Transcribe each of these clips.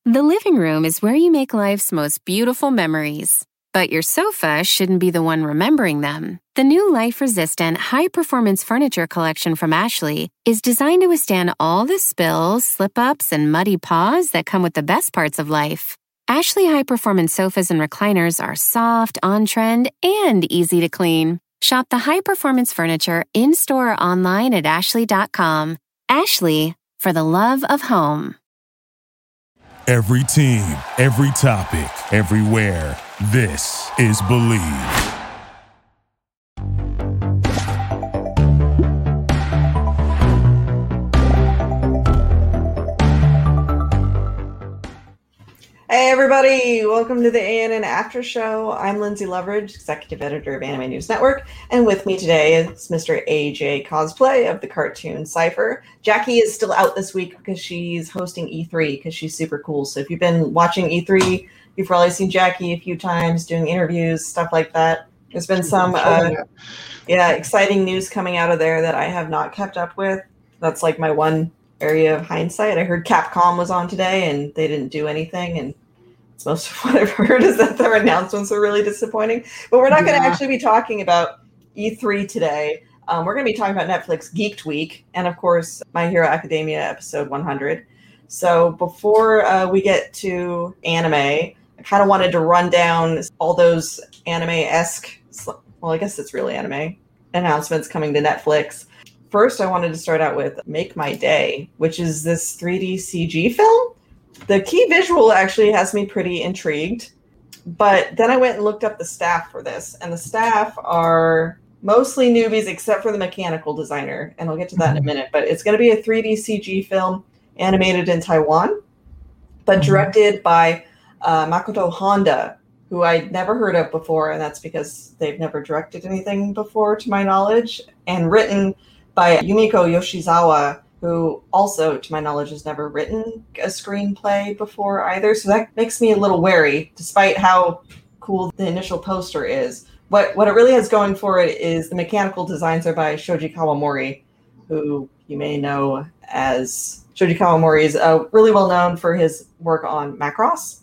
The living room is where you make life's most beautiful memories. But your sofa shouldn't be the one remembering them. The new life-resistant, high-performance furniture collection from Ashley is designed to withstand all the spills, slip-ups, and muddy paws that come with the best parts of life. Ashley high-performance sofas and recliners are soft, on-trend, and easy to clean. Shop the high-performance furniture in-store or online at ashley.com. Ashley, for the love of home. Every team, every topic, everywhere. This is Believe. Hey everybody, welcome to the ANN After Show. I'm Lindsay Loveridge, Executive Editor of Anime News Network, and with me today is Mr. AJ Cosplay of the Cartoon Cypher. Jackie is still out this week because she's hosting E3 because she's super cool. So if you've been watching E3, you've probably seen Jackie a few times doing interviews, stuff like that. There's been some exciting news coming out of there that I have not kept up with. That's like my one area of hindsight. I heard Capcom was on today and they didn't do anything, and it's most of what I've heard is that their announcements are really disappointing. But we're not going to actually be talking about E3 today. We're going to be talking about Netflix Geeked Week and, of course, My Hero Academia episode 100. So before we get to anime, I kind of wanted to run down all those anime-esque, well, I guess it's really anime, announcements coming to Netflix. First, I wanted to start out with Make My Day, which is this 3D CG film. The key visual actually has me pretty intrigued, but then I went and looked up the staff for this, and the staff are mostly newbies except for the mechanical designer, and I'll get to that in a minute, but it's going to be a 3D CG film animated in Taiwan, but directed by Makoto Honda, who I'd never heard of before, and that's because they've never directed anything before, to my knowledge, and written by Yumiko Yoshizawa, who also, to my knowledge, has never written a screenplay before either. So that makes me a little wary, despite how cool the initial poster is. What it really has going for it is the mechanical designs are by Shoji Kawamori, who you may know as... Shoji Kawamori is really well known for his work on Macross.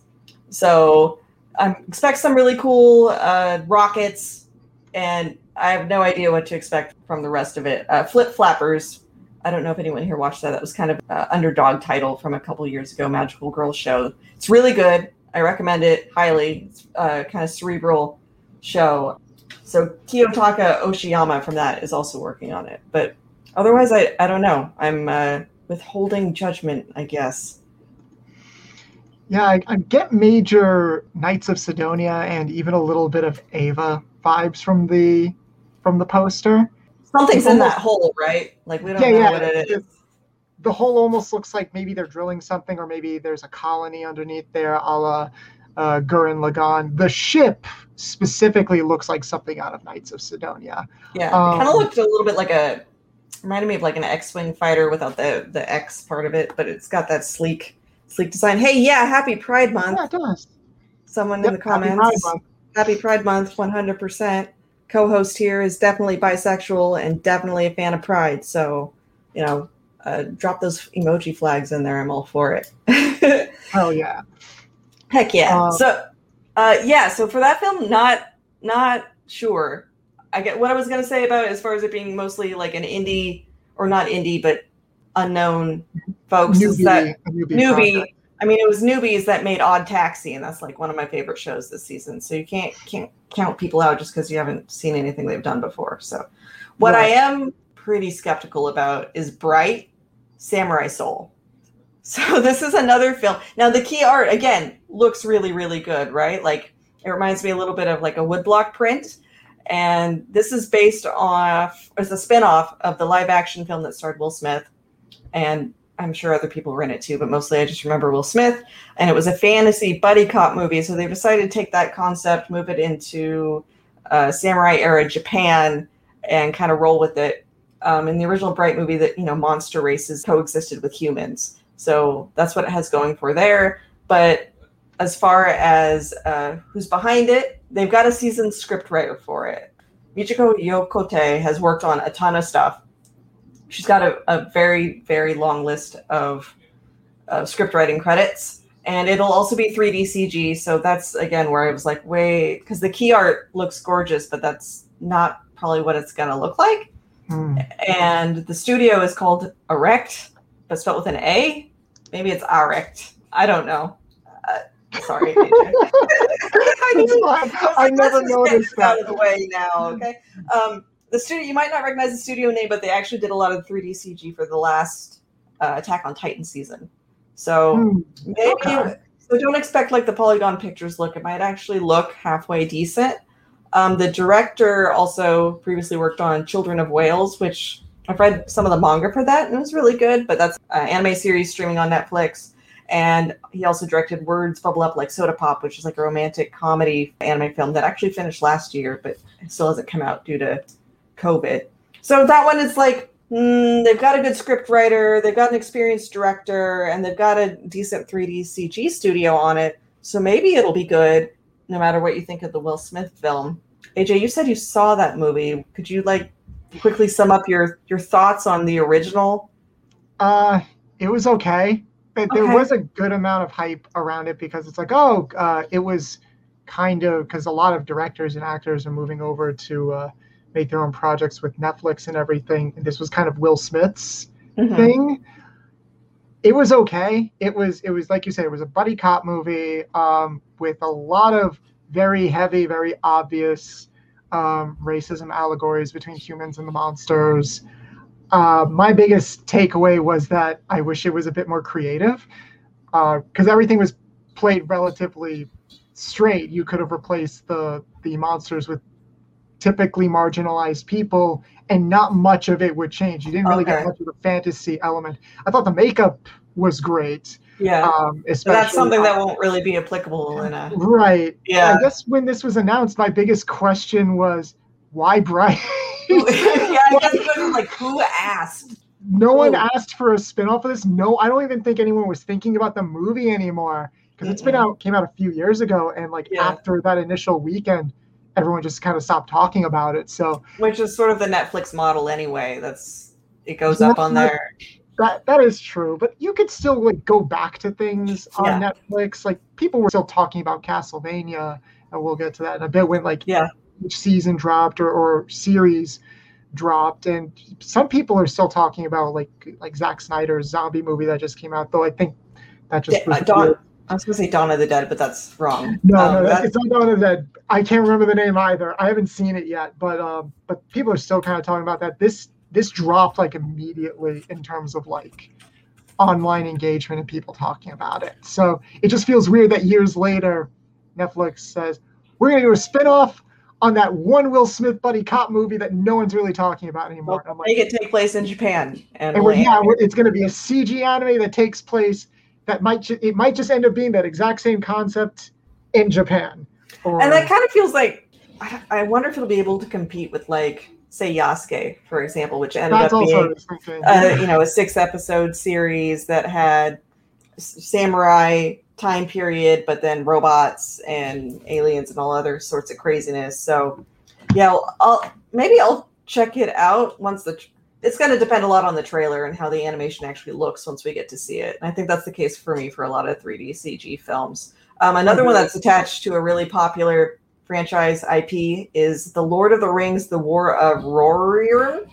So I expect some really cool rockets, and I have no idea what to expect from the rest of it. Flip Flappers. I don't know if anyone here watched that. That was kind of an underdog title from a couple years ago, Magical Girl Show. It's really good. I recommend it highly. It's a kind of cerebral show. So Kiyotaka Oshiyama from that is also working on it. But otherwise, I don't know. I'm withholding judgment, I guess. Yeah, I get major Knights of Sidonia and even a little bit of Ava vibes from the poster. Something's in that hole, right? Like, we don't know what it is. The hole almost looks like maybe they're drilling something, or maybe there's a colony underneath there, a la Gurren Lagann. The ship specifically looks like something out of Knights of Sidonia. Yeah, it kind of looked a little bit like reminded me of like an X-Wing fighter without the X part of it, but it's got that sleek design. Hey, yeah, happy Pride Month. Yeah, it does. Someone in the comments. Happy Pride Month, 100%. Co-host here is definitely bisexual and definitely a fan of Pride. So, drop those emoji flags in there. I'm all for it. Oh yeah. Heck yeah. So for that film, not sure. I get what I was going to say about it as far as it being mostly like an indie, or not indie, but unknown folks. Newbie. I mean, it was newbies that made Odd Taxi, and that's like one of my favorite shows this season. So you can't count people out just because you haven't seen anything they've done before. So what I am pretty skeptical about is Bright Samurai Soul. So this is another film. Now, the key art, again, looks really, really good, right? Like, it reminds me a little bit of like a woodblock print. And this is based off, as a spinoff of the live action film that starred Will Smith. And I'm sure other people were in it too, but mostly I just remember Will Smith. And it was a fantasy buddy cop movie. So they decided to take that concept, move it into samurai era Japan, and kind of roll with it. In the original Bright movie, that monster races coexisted with humans. So that's what it has going for there. But as far as who's behind it, they've got a seasoned scriptwriter for it. Michiko Yokote has worked on a ton of stuff. She's got a very, very long list of script writing credits. And it'll also be 3D CG. So that's, again, where I was like, wait, because the key art looks gorgeous, but that's not probably what it's going to look like. And the studio is called Erect, but spelled with an A. Maybe it's Erect. I don't know. Sorry, AJ. I never noticed that. Out of the way now, okay? The studio, you might not recognize the studio name, but they actually did a lot of 3D CG for the last Attack on Titan season. So maybe, so don't expect like the Polygon Pictures look. It might actually look halfway decent. The director also previously worked on Children of Whales, which I've read some of the manga for that, and it was really good. But that's an anime series streaming on Netflix. And he also directed Words Bubble Up Like Soda Pop, which is like a romantic comedy anime film that actually finished last year, but it still hasn't come out due to COVID. So that one is like, they've got a good script writer, they've got an experienced director, and they've got a decent 3D CG studio on it. So maybe it'll be good, no matter what you think of the Will Smith film. AJ, you said you saw that movie. Could you like quickly sum up your thoughts on the original? It was okay. There was a good amount of hype around it because it's like, it was kind of, because a lot of directors and actors are moving over to make their own projects with Netflix and everything. And this was kind of Will Smith's thing. It was okay. It was like you said, it was a buddy cop movie with a lot of very heavy, very obvious racism allegories between humans and the monsters. My biggest takeaway was that I wish it was a bit more creative because everything was played relatively straight. You could have replaced the monsters with typically marginalized people and not much of it would change. You didn't really get much of the fantasy element. I thought the makeup was great. Yeah, especially, that's something that won't really be applicable in a... Right. Yeah. I guess when this was announced, my biggest question was, why Bryce? Yeah, I guess it was like, who asked? No one asked for a spinoff of this. No, I don't even think anyone was thinking about the movie anymore because came out a few years ago, and after that initial weekend, everyone just kind of stopped talking about it. So, which is sort of the Netflix model anyway. It goes up on there. That is true, but you could still go back to things on Netflix. Like people were still talking about Castlevania, and we'll get to that in a bit when each season dropped or series dropped, and some people are still talking about like Zack Snyder's zombie movie that just came out. Though I think that just was I was going to say Dawn of the Dead, but that's wrong. No, it's not Dawn of the Dead. I can't remember the name either. I haven't seen it yet, but people are still kind of talking about that. This dropped immediately in terms of online engagement and people talking about it. So it just feels weird that years later, Netflix says, we're going to do a spinoff on that one Will Smith buddy cop movie that no one's really talking about anymore. Well, make it take place in Japan. It's going to be a CG anime that takes place that might just end up being that exact same concept in Japan. And that kind of feels like, I wonder if it'll be able to compete with say Yasuke, for example, which ended up being a 6-episode series that had samurai time period, but then robots and aliens and all other sorts of craziness. So yeah, I'll check it out once it's going to depend a lot on the trailer and how the animation actually looks once we get to see it. And I think that's the case for me for a lot of 3D CG films. Another one that's attached to a really popular franchise IP is The Lord of the Rings, The War of Rohirrim.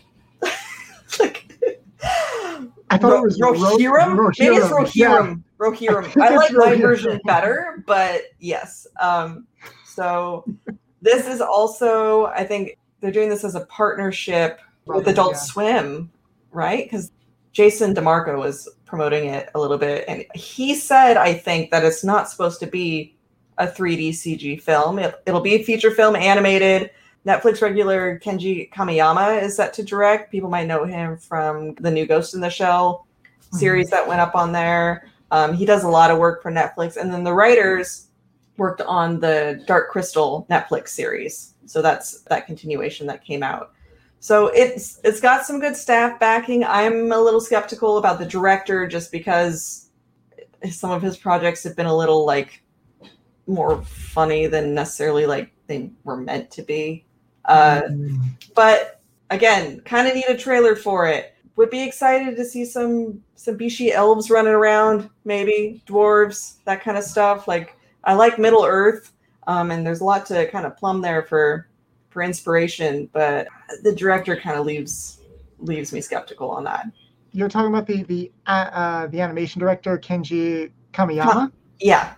I thought it was Rohirrim. Maybe it's Rohirrim. Yeah. Rohirrim. I like my version better, but yes. So this is also, I think they're doing this as a partnership with Adult Swim, right? Because Jason DeMarco was promoting it a little bit, and he said, I think, that it's not supposed to be a 3D CG film. It'll be a feature film, animated. Netflix regular Kenji Kamiyama is set to direct. People might know him from the new Ghost in the Shell series that went up on there. He does a lot of work for Netflix. And then the writers worked on the Dark Crystal Netflix series. So that's that continuation that came out. So it's got some good staff backing. I'm a little skeptical about the director just because some of his projects have been a little more funny than necessarily they were meant to be. But again, kind of need a trailer for it. would be excited to see some Bishi elves running around, maybe dwarves, that kind of stuff. Like, I like Middle Earth, and there's a lot to kind of plumb there for inspiration, but the director kind of leaves me skeptical on that. You're talking about the animation director Kenji Kamiyama? Yeah.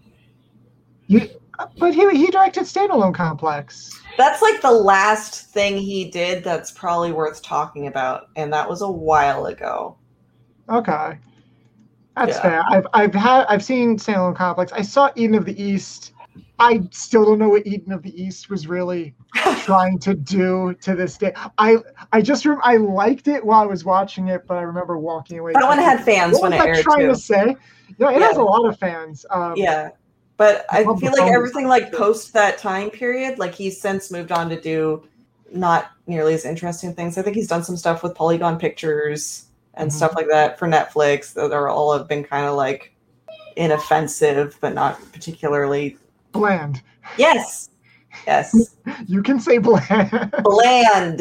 But he directed Standalone Complex. That's like the last thing he did that's probably worth talking about, and that was a while ago. Okay, that's fair. I've seen Standalone Complex. I saw Eden of the East. I still don't know what Eden of the East was really trying to do to this day. I liked it while I was watching it, but I remember walking away. That one had fans when it aired. What was I trying to say? No, it has a lot of fans. But I feel like everything like post that time period, like he's since moved on to do not nearly as interesting things. I think he's done some stuff with Polygon Pictures and stuff like that for Netflix. They're all have been kind of like inoffensive, but not particularly bland. Yes. You can say bland. Bland.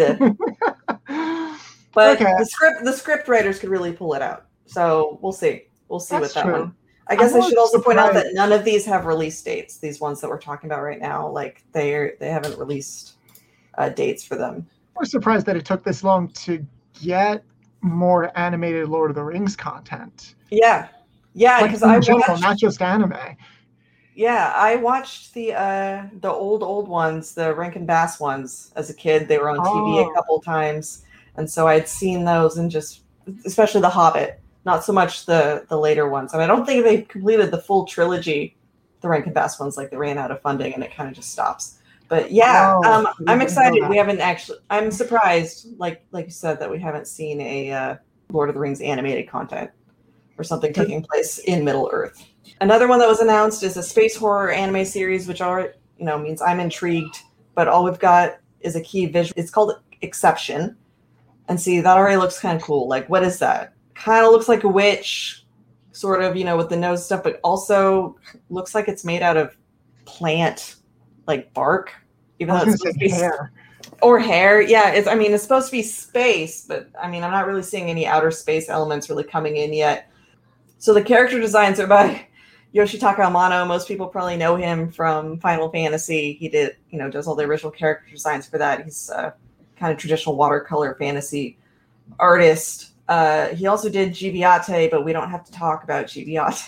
But the script writers could really pull it out. So we'll see. We'll see with that one. I guess I should also point out that none of these have release dates. These ones that we're talking about right now, like they haven't released dates for them. We're surprised that it took this long to get more animated Lord of the Rings content. Yeah, because I watched, not just anime. Yeah, I watched the old ones, the Rankin Bass ones as a kid. They were on TV a couple times, and so I'd seen those, and just especially The Hobbit. Not so much the later ones. I don't think they completed the full trilogy, the Rankin Bass ones. Like, they ran out of funding and it kind of just stops. But yeah, I'm excited. We haven't actually. I'm surprised, like you said, that we haven't seen a Lord of the Rings animated content or something taking place in Middle Earth. Another one that was announced is a space horror anime series, which means I'm intrigued. But all we've got is a key visual. It's called Exception, and see, that already looks kind of cool. Like, what is that? Kind of looks like a witch, sort of, with the nose stuff, but also looks like it's made out of plant, like bark. Even though it's supposed to be hair. Or hair, yeah. It's supposed to be space, but I'm not really seeing any outer space elements really coming in yet. So the character designs are by Yoshitaka Amano. Most people probably know him from Final Fantasy. He did, does all the original character designs for that. He's a kind of traditional watercolor fantasy artist. He also did Giviate, but we don't have to talk about Giviate.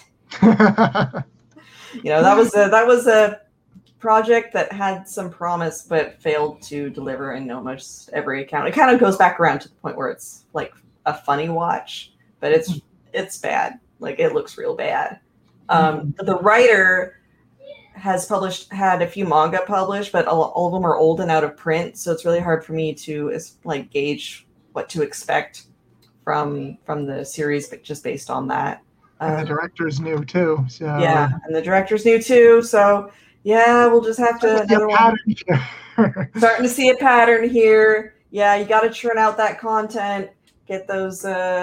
That was a project that had some promise but failed to deliver in almost every account. It kind of goes back around to the point where it's like a funny watch, but it's bad. Like, it looks real bad. The writer has had a few manga published, but all of them are old and out of print, so it's really hard for me to gauge what to expect from the series, but just based on that. And the director's new too. So yeah, and the director's new too. So yeah, we'll just have to starting to see a pattern here. Yeah, you got to churn out that content, get those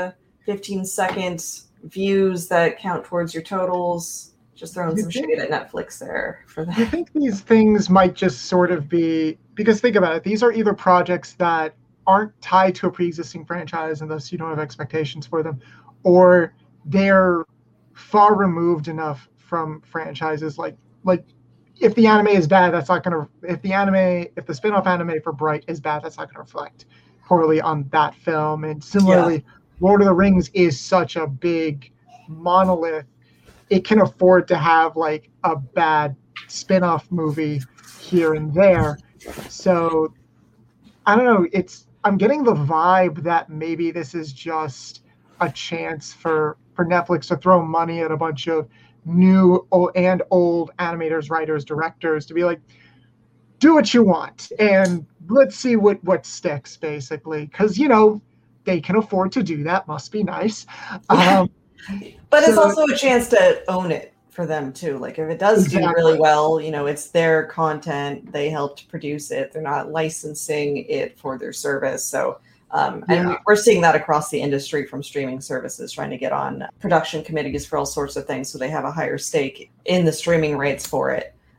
15-second views that count towards your totals. Just throwing some shade at Netflix there for that. I think these things might just sort of be, because think about it, these are either projects that aren't tied to a pre-existing franchise and thus you don't have expectations for them, or they're far removed enough from franchises like if the anime is bad, that's not going to, if the spin-off anime for Bright is bad, that's not going to reflect poorly on that film. And similarly, Lord of the Rings is such a big monolith, it can afford to have like a bad spin-off movie here and there. So I don't know, I'm getting the vibe that maybe this is just a chance for Netflix to throw money at a bunch of new and old animators, writers, directors to be like, do what you want and let's see what sticks, basically. Because, they can afford to do that. Must be nice. But it's also a chance to own it for them too. Like, if it does do really well, it's their content, they helped produce it, they're not licensing it for their service. So and we're seeing that across the industry, from streaming services trying to get on production committees for all sorts of things, so they have a higher stake in the streaming rates for it.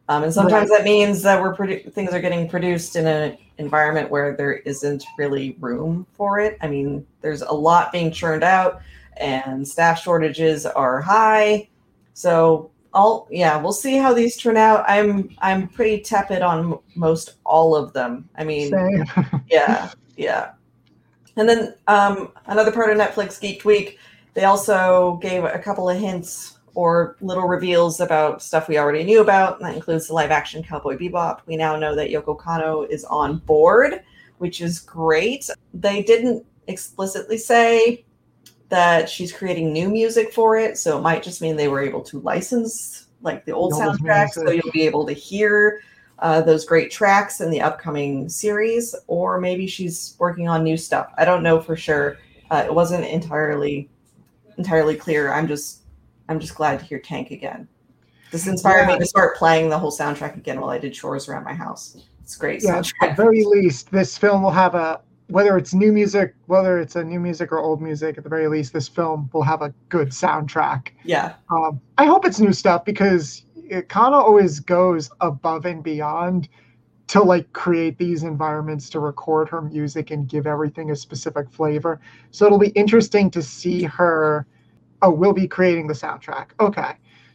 And sometimes that means that things are getting produced in an environment where there isn't really room for it. I mean, there's a lot being churned out, and staff shortages are high. So we'll see how these turn out. I'm pretty tepid on most all of them. I mean, Same. yeah. And then another part of Netflix Geek Week, they also gave a couple of hints or little reveals about stuff we already knew about, and that includes the live-action Cowboy Bebop. We now know that Yoko Kanno is on board, which is great. They didn't explicitly say that she's creating new music for it, so it might just mean they were able to license like the old soundtracks, so you'll be able to hear those great tracks in the upcoming series, or maybe she's working on new stuff. I don't know for sure. It wasn't entirely clear. I'm just glad to hear Tank again. This inspired me to start playing the whole soundtrack again while I did chores around my house. It's great soundtrack. At the very least, this film will have whether it's new music, whether it's a new music or old music, at the very least, this film will have a good soundtrack. Yeah. I hope it's new stuff, because Kanno always goes above and beyond to like create these environments, to record her music and give everything a specific flavor. So it'll be interesting to see her. Oh, we'll be creating the soundtrack. Okay.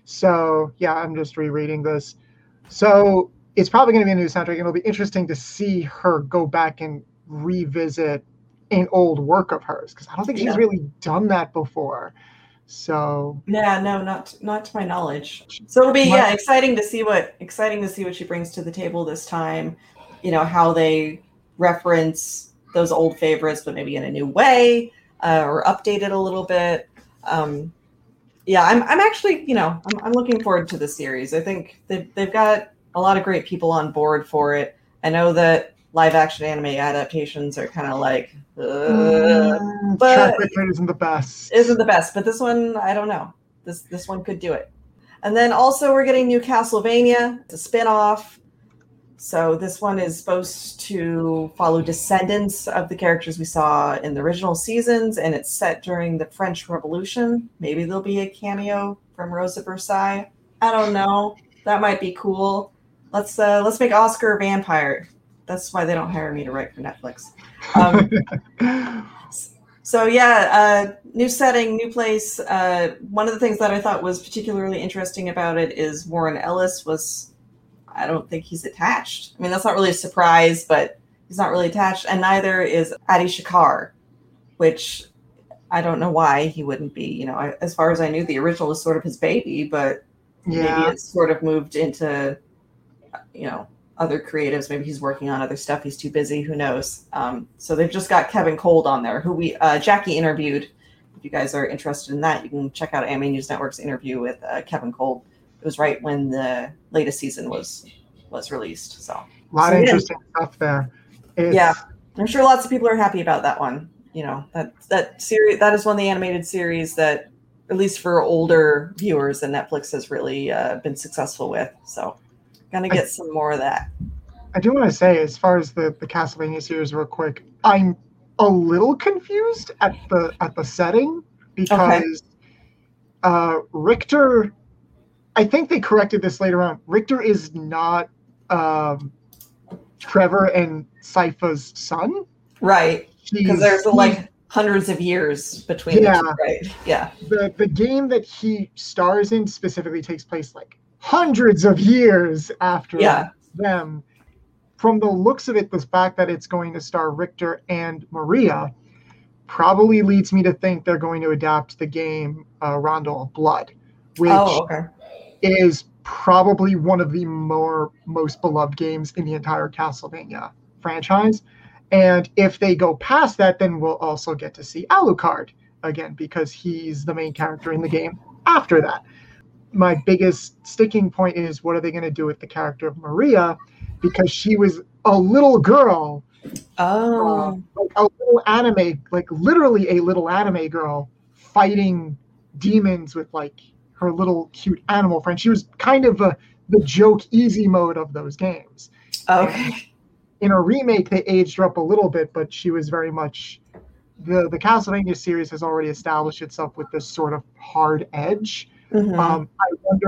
So yeah, I'm just rereading this. So it's probably going to be a new soundtrack, and it'll be interesting to see her go back and revisit an old work of hers, because I don't think she's really done that before. So yeah, no, not to my knowledge. So it'll be exciting to see what she brings to the table this time. You know, how they reference those old favorites, but maybe in a new way, or update it a little bit. I'm actually, I'm looking forward to the series. I think they've got a lot of great people on board for it. I know that live action anime adaptations are kind of like, but track record isn't the best. But this one, I don't know. This one could do it. And then also we're getting new Castlevania. It's a spin-off. So this one is supposed to follow descendants of the characters we saw in the original seasons, and it's set during the French Revolution. Maybe there'll be a cameo from Rosa Versailles. I don't know. That might be cool. Let's make Oscar a vampire. That's why they don't hire me to write for Netflix. New setting, new place. One of the things that I thought was particularly interesting about it is Warren Ellis I don't think he's attached. I mean, that's not really a surprise, but he's not really attached. And neither is Adi Shankar, which I don't know why he wouldn't be. As far as I knew, the original was sort of his baby, but maybe it's sort of moved into, other creatives. Maybe he's working on other stuff. He's too busy. Who knows? So they've just got Kevin Cold on there, who Jackie interviewed. If you guys are interested in that, you can check out Anime News Network's interview with Kevin Cold. It was right when the latest season was released. So a lot of interesting stuff there. I'm sure lots of people are happy about that one. That series, that is one of the animated series that, at least for older viewers, that Netflix has really been successful with. So gonna get some more of that. I do want to say, as far as the Castlevania series, real quick, I'm a little confused at the setting, because Richter, I think they corrected this later on. Richter is not Trevor and Sypha's son. Right. Because there's hundreds of years between the two, right? Yeah. The game that he stars in specifically takes place hundreds of years after them. From the looks of it, the fact that it's going to star Richter and Maria probably leads me to think they're going to adapt the game Rondo of Blood, which is probably one of the most beloved games in the entire Castlevania franchise. And if they go past that, then we'll also get to see Alucard again, because he's the main character in the game after that. My biggest sticking point is, what are they going to do with the character of Maria? Because she was a little girl. A little anime, literally a little anime girl fighting demons with her little cute animal friend. She was kind of the joke easy mode of those games. Okay. And in a remake, they aged her up a little bit, but she was very much the Castlevania series has already established itself with this sort of hard edge. Mm-hmm. I wonder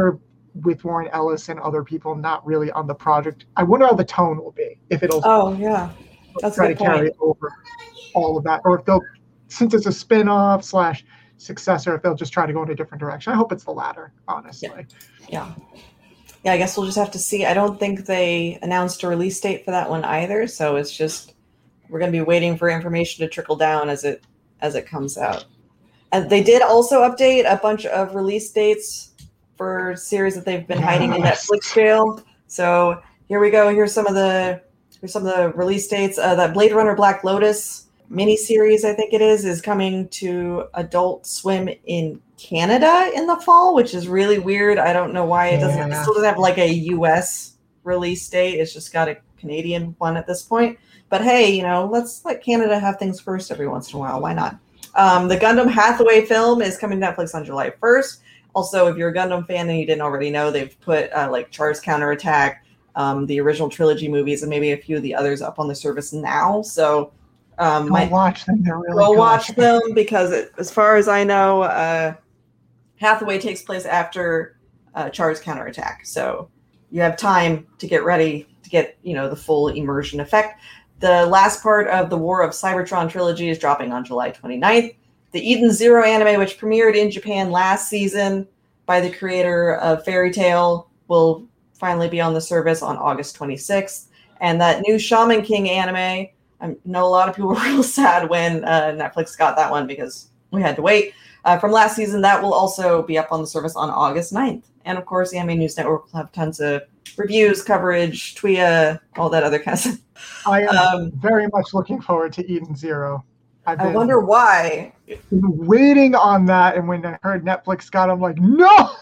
with Warren Ellis and other people not really on the project. I wonder how the tone will be, if it'll That's try a to good point. carry over all of that, or if they'll, since it's a spin-off / successor, if they'll just try to go in a different direction. I hope it's the latter, honestly. Yeah, I guess we'll just have to see. I don't think they announced a release date for that one either, so it's just we're going to be waiting for information to trickle down as it comes out. And they did also update a bunch of release dates for series that they've been hiding in Netflix jail. So here we go. Here's some of the release dates. That Blade Runner Black Lotus miniseries, I think it is coming to Adult Swim in Canada in the fall, which is really weird. I don't know why it still doesn't have like a US release date. It's just got a Canadian one at this point. But hey, let's let Canada have things first every once in a while. Why not? The Gundam Hathaway film is coming to Netflix on July 1st. Also, if you're a Gundam fan and you didn't already know, they've put like Char's Counterattack, the original trilogy movies, and maybe a few of the others up on the service now. So watch them. They're really go good. watch them because, as far as I know, Hathaway takes place after Char's Counterattack. So you have time to get ready to get the full immersion effect. The last part of the War of Cybertron trilogy is dropping on July 29th. The Eden Zero anime, which premiered in Japan last season by the creator of Fairy Tail, will finally be on the service on August 26th. And that new Shaman King anime, I know a lot of people were real sad when Netflix got that one because we had to wait. From last season, that will also be up on the service on August 9th. And of course, the Anime News Network will have tons of reviews, coverage, TWIA, all that other kind of stuff. I am very much looking forward to Eden Zero. I wonder why. Waiting on that, and when I heard Netflix got it, I'm like, no!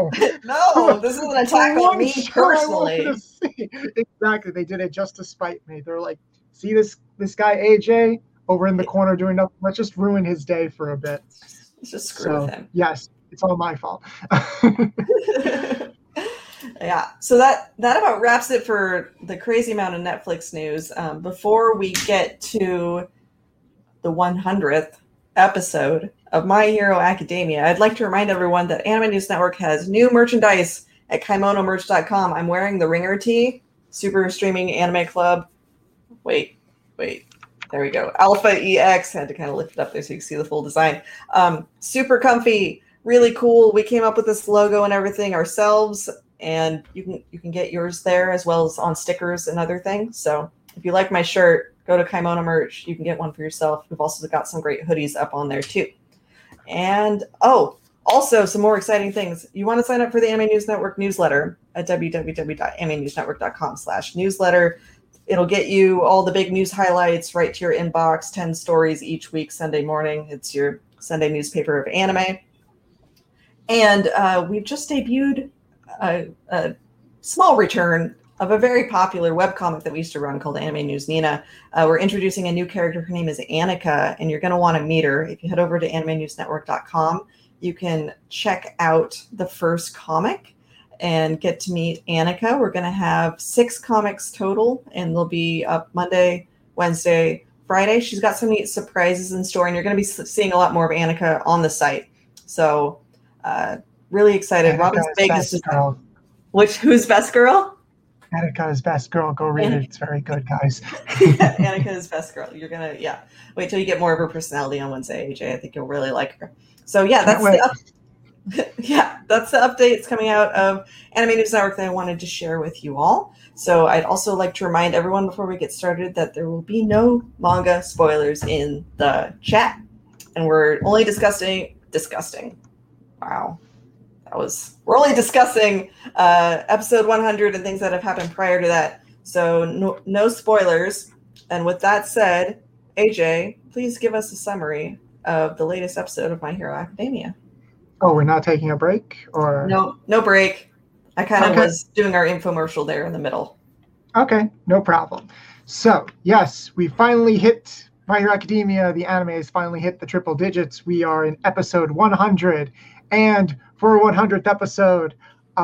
No, this is an attack on me personally. Exactly, they did it just to spite me. They're like, see this guy AJ over in the corner doing nothing? Let's just ruin his day for a bit. Let's just screw with him. Yes, it's all my fault. Yeah, so that about wraps it for the crazy amount of Netflix news. Before we get to the 100th episode of My Hero Academia, I'd like to remind everyone that Anime News Network has new merchandise at KimonoMerch.com. I'm wearing the Ringer tee, Super Streaming Anime Club. Wait, there we go. Alpha EX, had to kind of lift it up there so you can see the full design. Super comfy, really cool. We came up with this logo and everything ourselves, and you can get yours there as well as on stickers and other things. So if you like my shirt, go to Kimono Merch. You can get one for yourself. We've also got some great hoodies up on there too. And also some more exciting things. You want to sign up for the Anime News Network newsletter at www.animenewsnetwork.com/newsletter. It'll get you all the big news highlights right to your inbox, 10 stories each week, Sunday morning. It's your Sunday newspaper of anime. And we've just debuted a small return of a very popular webcomic that we used to run called Anime News Nina. We're introducing a new character. Her name is Annika, and you're going to want to meet her. If you head over to animenewsnetwork.com, you can check out the first comic and get to meet Annika. We're going to have 6 comics total, and they'll be up Monday, Wednesday, Friday. She's got some neat surprises in store, and you're going to be seeing a lot more of Annika on the site. So really excited. Robin's Vegas is who's best girl? Annika is best girl. Go read it. It's very good, guys. Annika is best girl. You're going to, wait till you get more of her personality on Wednesday, AJ. I think you'll really like her. So that's that's the updates coming out of Anime News Network that I wanted to share with you all. So I'd also like to remind everyone before we get started that there will be no manga spoilers in the chat. And we're only discussing. Wow. We're only discussing episode 100 and things that have happened prior to that. So no spoilers. And with that said, AJ, please give us a summary of the latest episode of My Hero Academia. Oh, we're not taking a break? Or No break. I kind of was doing our infomercial there in the middle. Okay, no problem. So, yes, we finally hit My Hero Academia. The anime has finally hit the triple digits. We are in episode 100. And for a 100th episode,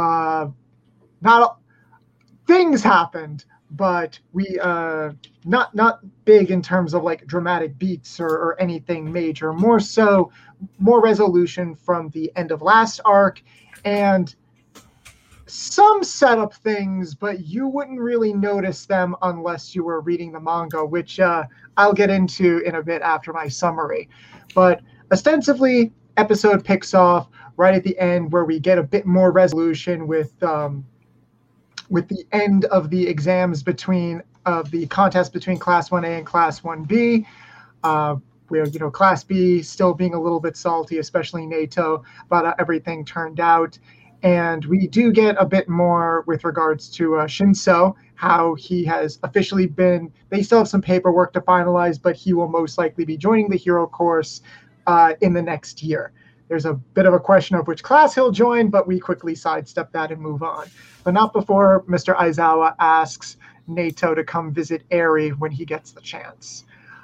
things happened, but we not big in terms of like dramatic beats or anything major. More resolution from the end of last arc, and some setup things, but you wouldn't really notice them unless you were reading the manga, which I'll get into in a bit after my summary. But ostensibly, episode picks off right at the end where we get a bit more resolution with the end of the exams of the contest between Class 1A and Class 1B. Where, Class B still being a little bit salty, especially Nato, about how everything turned out. And we do get a bit more with regards to Shinso, how he has officially they still have some paperwork to finalize, but he will most likely be joining the hero course in the next year. There's a bit of a question of which class he'll join, but we quickly sidestep that and move on. But not before Mr. Aizawa asks Nato to come visit Eri when he gets the chance.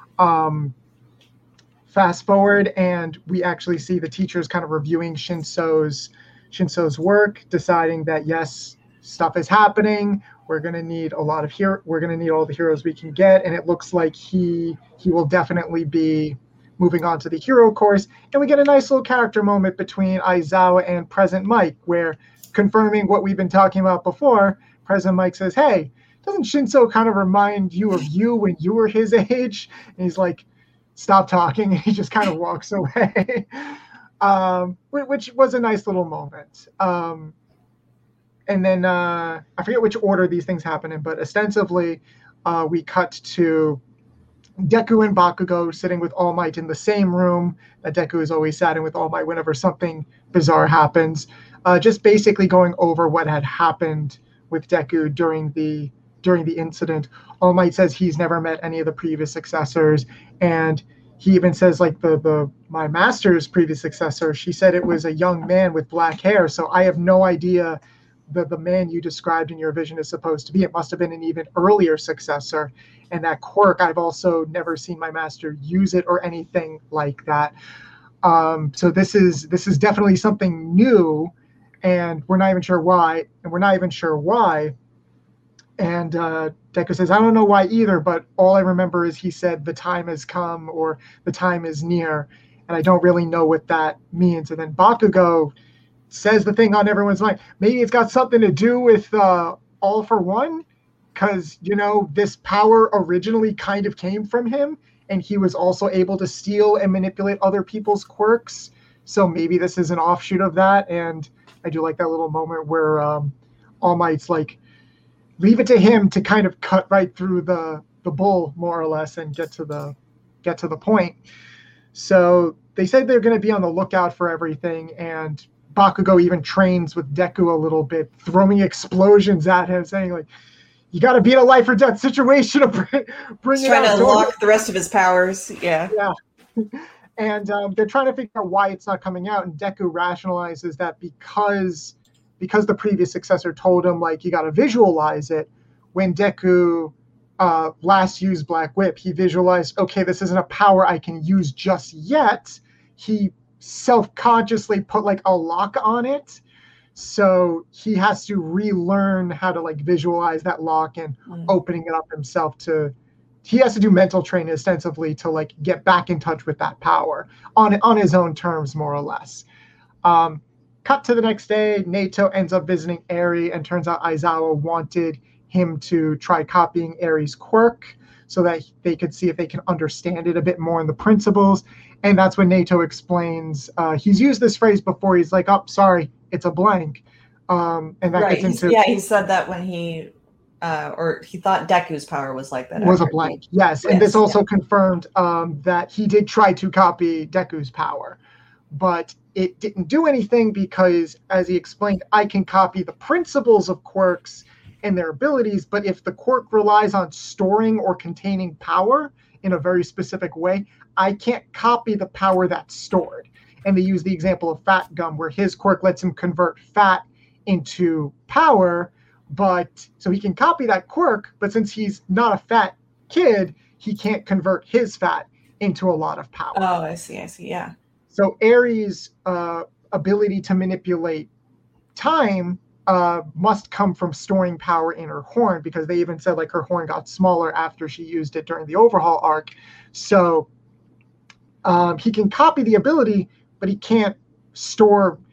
Fast forward, and we actually see the teachers kind of reviewing Shinso's work, deciding that yes, stuff is happening. We're going to need we're going to need all the heroes we can get, and it looks like he will definitely be moving on to the hero course. And we get a nice little character moment between Aizawa and Present Mike, where, confirming what we've been talking about before, Present Mike says, "Hey, doesn't Shinso kind of remind you of you when you were his age?" And he's like, "Stop talking," and he just kind of walks away, which was a nice little moment. And then I forget which order these things happen in, but ostensibly we cut to Deku and Bakugo sitting with All Might in the same room that Deku is always sat in with All Might whenever something bizarre happens, just basically going over what had happened with Deku during the incident. All Might says he's never met any of the previous successors, and he even says, like, my master's previous successor, she said it was a young man with black hair, so I have no idea that the man you described in your vision is supposed to be. It must have been an even earlier successor, and that quirk, I've also never seen my master use it or anything like that. So this is definitely something new, and we're not even sure why. And Deku says, "I don't know why either, but all I remember is he said the time has come or the time is near, and I don't really know what that means." And then Bakugo says the thing on everyone's mind. Maybe it's got something to do with All for One, because, this power originally kind of came from him, and he was also able to steal and manipulate other people's quirks. So maybe this is an offshoot of that. And I do like that little moment where All Might's like, leave it to him to kind of cut right through the bull, more or less, and get to the point. So they said they're going to be on the lookout for everything, and Bakugo even trains with Deku a little bit, throwing explosions at him, saying, like, you got to be in a life or death situation to bring He's it trying out. to unlock the rest of his powers. Yeah. And they're trying to figure out why it's not coming out, and Deku rationalizes that because the previous successor told him, like, you got to visualize it. When Deku last used Black Whip, he visualized, okay, this isn't a power I can use just yet. He self-consciously put, like, a lock on it. So he has to relearn how to, like, visualize that lock and opening it up himself he has to do mental training ostensibly to, like, get back in touch with that power on his own terms, more or less. Cut to the next day, Nato ends up visiting Eri, and turns out Aizawa wanted him to try copying Eri's quirk so that they could see if they can understand it a bit more in the principles. And that's when Nato explains, he's used this phrase before, he's like, oh, sorry, it's a blank. And that gets into... he said that when he thought Deku's power was like that. Was a blank, yes. And this also confirmed that he did try to copy Deku's power. But it didn't do anything because, as he explained, I can copy the principles of quirks and their abilities, but if the quirk relies on storing or containing power in a very specific way, I can't copy the power that's stored. And they use the example of Fat Gum, where his quirk lets him convert fat into power, but so he can copy that quirk, but since he's not a fat kid, he can't convert his fat into a lot of power. Oh, I see, yeah. So Eri's ability to manipulate time must come from storing power in her horn, because they even said, like, her horn got smaller after she used it during the overhaul arc. So he can copy the ability, but he can't store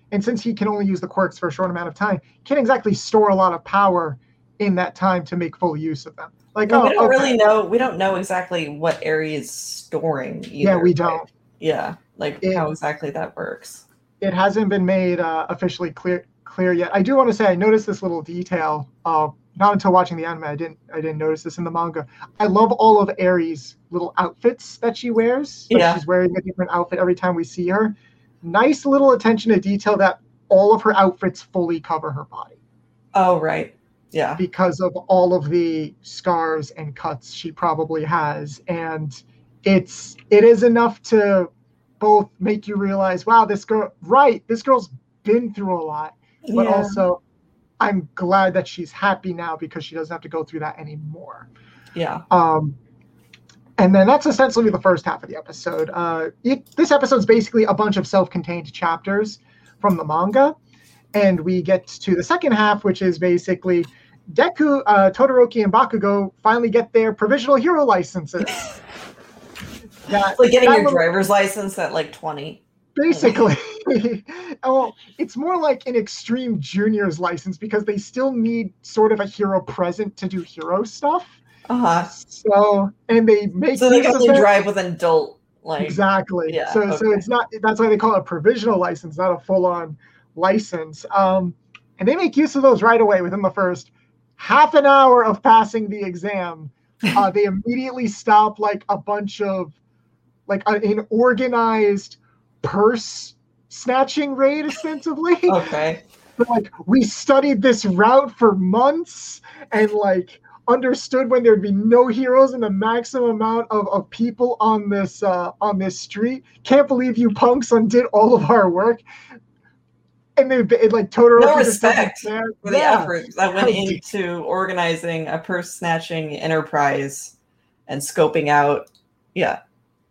And since he can only use the quirks for a short amount of time, can't exactly store a lot of power in that time to make full use of them. Like, we don't really know. We don't know exactly what Eri is storing either. Yeah, we don't. Right? Yeah, like how exactly that works. It hasn't been made officially clear yet. I do want to say I noticed this little detail. Not until watching the anime, I didn't notice this in the manga. I love all of Eri's little outfits that she wears. Like she's wearing a different outfit every time we see her. Nice little attention to detail that all of her outfits fully cover her body. Oh, right. Yeah. Because of all of the scars and cuts she probably has. And it is enough to both make you realize, wow, this girl's been through a lot. But also, I'm glad that she's happy now because she doesn't have to go through that anymore. Yeah. And then that's essentially the first half of the episode. This episode's basically a bunch of self-contained chapters from the manga. And we get to the second half, which is basically Deku, Todoroki, and Bakugo finally get their provisional hero licenses. It's like getting your driver's license at like 20. Basically. Well, it's more like an extreme junior's license because they still need sort of a hero present to do hero stuff. So, and they make they can only drive with an adult, like exactly. Yeah. So it's not. That's why they call it a provisional license, not a full-on license. And they make use of those right away within the first half an hour of passing the exam. They immediately stop like a bunch of like an organized purse snatching raid, ostensibly. Okay. But like we studied this route for months and like understood when there'd be no heroes and the maximum amount of people on this street. Can't believe you punks undid all of our work. And they like Todoroki. No respect for the effort that went into organizing a purse snatching enterprise and scoping out. Yeah.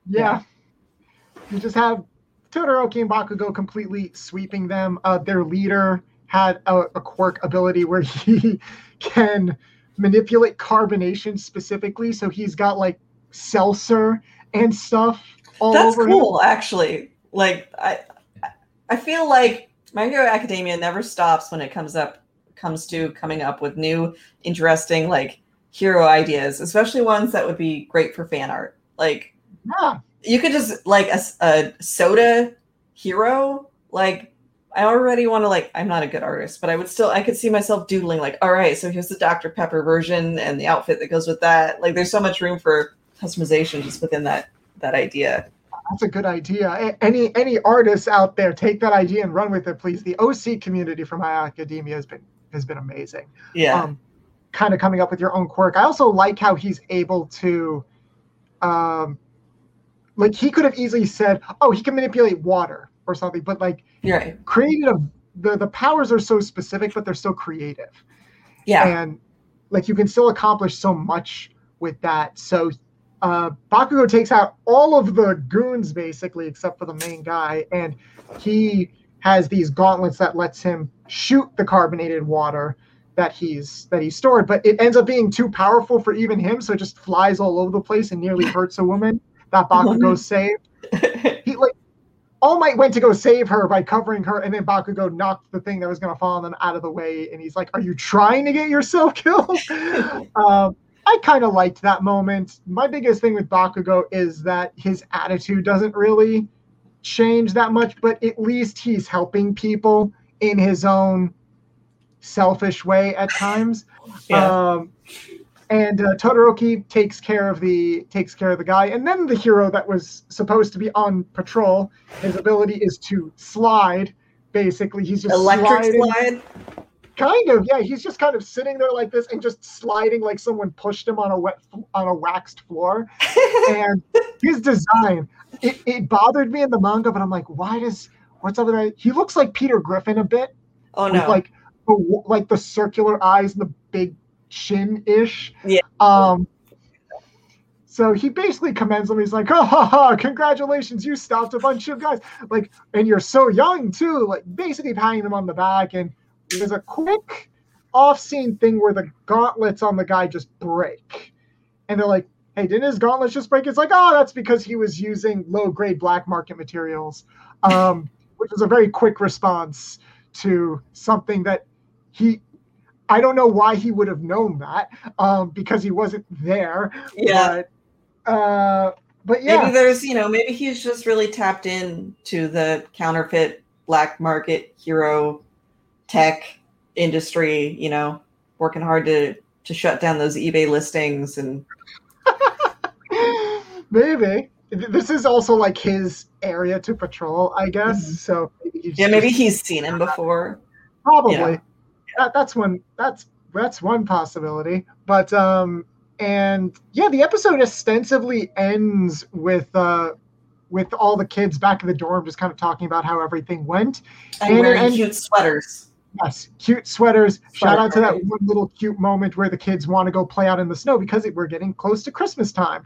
You just have Todoroki and Bakugo completely sweeping them. Their leader had a quirk ability where he can manipulate carbonation specifically, so he's got like seltzer and stuff all over him. That's cool, actually. Like I feel like My Hero Academia never stops when it comes to coming up with new, interesting like hero ideas, especially ones that would be great for fan art. Like, you could just like a soda hero. Like, I already want to like. I'm not a good artist, but I could see myself doodling like, all right, so here's the Dr. Pepper version and the outfit that goes with that. Like, there's so much room for customization just within that idea. That's a good idea. Any artists out there, take that idea and run with it, please. The OC community for My Academia has been amazing. Yeah. Kind of coming up with your own quirk. I also like how he's able to, like he could have easily said, oh, he can manipulate water or something, but like created the powers are so specific, but they're so creative. Yeah. And like you can still accomplish so much with that. So Bakugo takes out all of the goons basically, except for the main guy, and he has these gauntlets that lets him shoot the carbonated water that he's stored, but it ends up being too powerful for even him, so it just flies all over the place and nearly hurts a woman that Bakugo saved. He like All Might went to go save her by covering her, and then Bakugo knocked the thing that was going to fall on them out of the way, and he's like, are you trying to get yourself killed? I kind of liked that moment. My biggest thing with Bakugo is that his attitude doesn't really change that much, but at least he's helping people in his own selfish way at times. And Todoroki takes care of the guy, and then the hero that was supposed to be on patrol, his ability is to slide. Basically, he's just electric slide. Kind of, yeah. He's just kind of sitting there like this and just sliding like someone pushed him on a waxed floor. And his design, it bothered me in the manga, but I'm like, what's up with that? He looks like Peter Griffin a bit. Oh no! With like the circular eyes and the big chin-ish. Yeah. So he basically commends him. He's like, oh, ha, ha, congratulations, you stopped a bunch of guys. Like, and you're so young too. Like, basically patting them on the back. And there's a quick off-scene thing where the gauntlets on the guy just break. And they're like, hey, didn't his gauntlets just break? It's like, oh, that's because he was using low-grade black market materials. which is a very quick response to something that I don't know why he would have known that, because he wasn't there. Yeah. But yeah. Maybe there's, maybe he's just really tapped in to the counterfeit black market hero tech industry, working hard to shut down those eBay listings and maybe. This is also like his area to patrol, I guess. Mm-hmm. So maybe he's seen him before. Probably. That's one possibility. But and yeah, the episode ostensibly ends with all the kids back in the dorm just kind of talking about how everything went. And wearing cute sweaters. Yes, cute sweaters. Shout out to that one little cute moment where the kids want to go play out in the snow because we're getting close to Christmas time.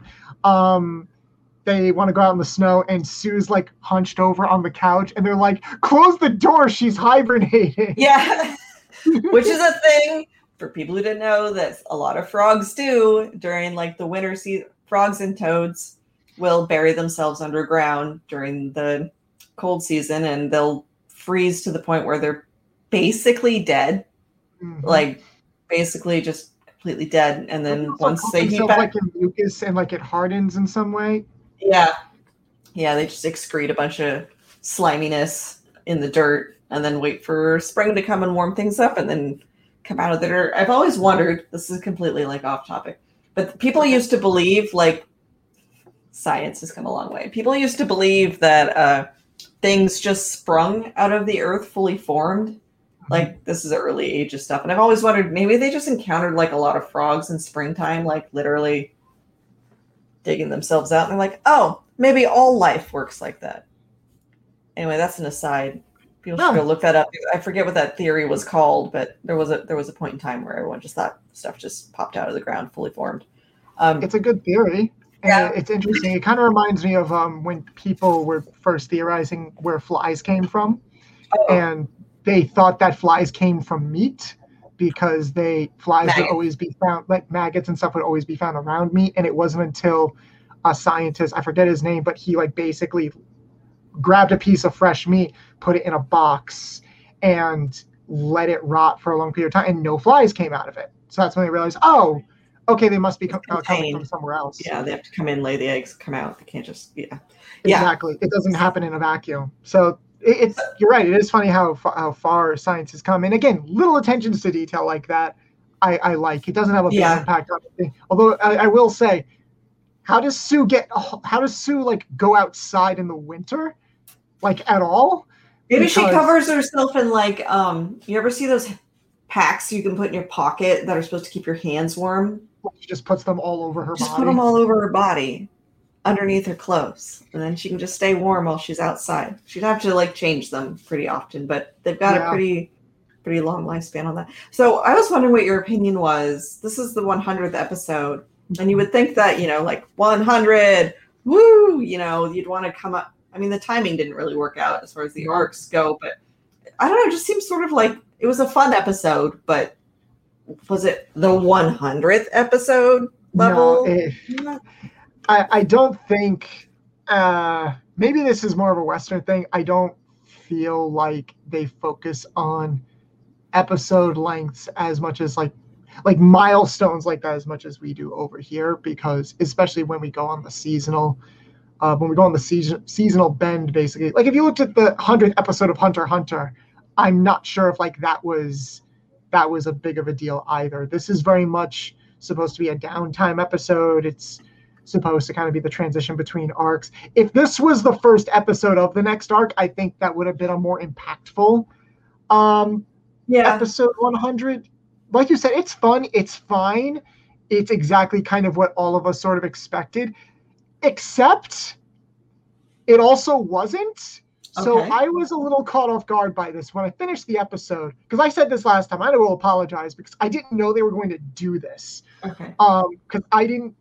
They want to go out in the snow, and Sue's like hunched over on the couch, and they're like, "Close the door, she's hibernating." Yeah, which is a thing for people who didn't know that a lot of frogs do during like the winter season. Frogs and toads will bury themselves underground during the cold season, and they'll freeze to the point where they're basically dead, like basically just completely dead. And then once they heat back, like in mucus and like it hardens in some way. Yeah, they just excrete a bunch of sliminess in the dirt, and then wait for spring to come and warm things up, and then come out of the dirt. I've always wondered. This is completely like off topic, but people used to believe, like, science has come a long way. People used to believe that things just sprung out of the earth fully formed. Like, this is the early ages stuff. And I've always wondered, maybe they just encountered like a lot of frogs in springtime, like literally digging themselves out. And they're like, oh, maybe all life works like that. Anyway, that's an aside. People should go look that up. I forget what that theory was called, but there was a point in time where everyone just thought stuff just popped out of the ground fully formed. It's a good theory. Yeah. It's interesting. It kind of reminds me of when people were first theorizing where flies came from. And they thought that flies came from meat because flies would always be found, like maggots and stuff would always be found around meat. And it wasn't until a scientist, I forget his name, but he like basically grabbed a piece of fresh meat, put it in a box, and let it rot for a long period of time, and no flies came out of it. So that's when they realized, oh, okay, they must be coming from somewhere else. Yeah, they have to come in, lay the eggs, come out. They can't just, Exactly. It doesn't happen in a vacuum. So you're right. It is funny how far science has come. And again, little attentions to detail like that, I like. It doesn't have a big impact on anything. Although I will say, how does Sue like go outside in the winter, like at all? Maybe she covers herself in like you ever see those packs you can put in your pocket that are supposed to keep your hands warm? She just puts them all over her body. Just put them all over her body, underneath her clothes, and then she can just stay warm while she's outside. She'd have to like change them pretty often, but they've got a pretty long lifespan on that. So I was wondering what your opinion was. This is the 100th episode, and you would think that, like 100, woo, you'd want to come up. I mean, the timing didn't really work out as far as the arcs go, but I don't know, it just seems sort of like it was a fun episode, but was it the 100th episode level? No, I don't think, maybe this is more of a Western thing. I don't feel like they focus on episode lengths as much as like milestones like that as much as we do over here, because especially when we go on the seasonal seasonal bend, basically. Like if you looked at the 100th episode of Hunter x Hunter, I'm not sure if like that was a big of a deal either. This is very much supposed to be a downtime episode. It's supposed to kind of be the transition between arcs. If this was the first episode of the next arc, I think that would have been a more impactful episode 100. Like you said, it's fun. It's fine. It's exactly kind of what all of us sort of expected, except it also wasn't. So I was a little caught off guard by this when I finished the episode, because I said this last time. I will apologize because I didn't know they were going to do this. Because I didn't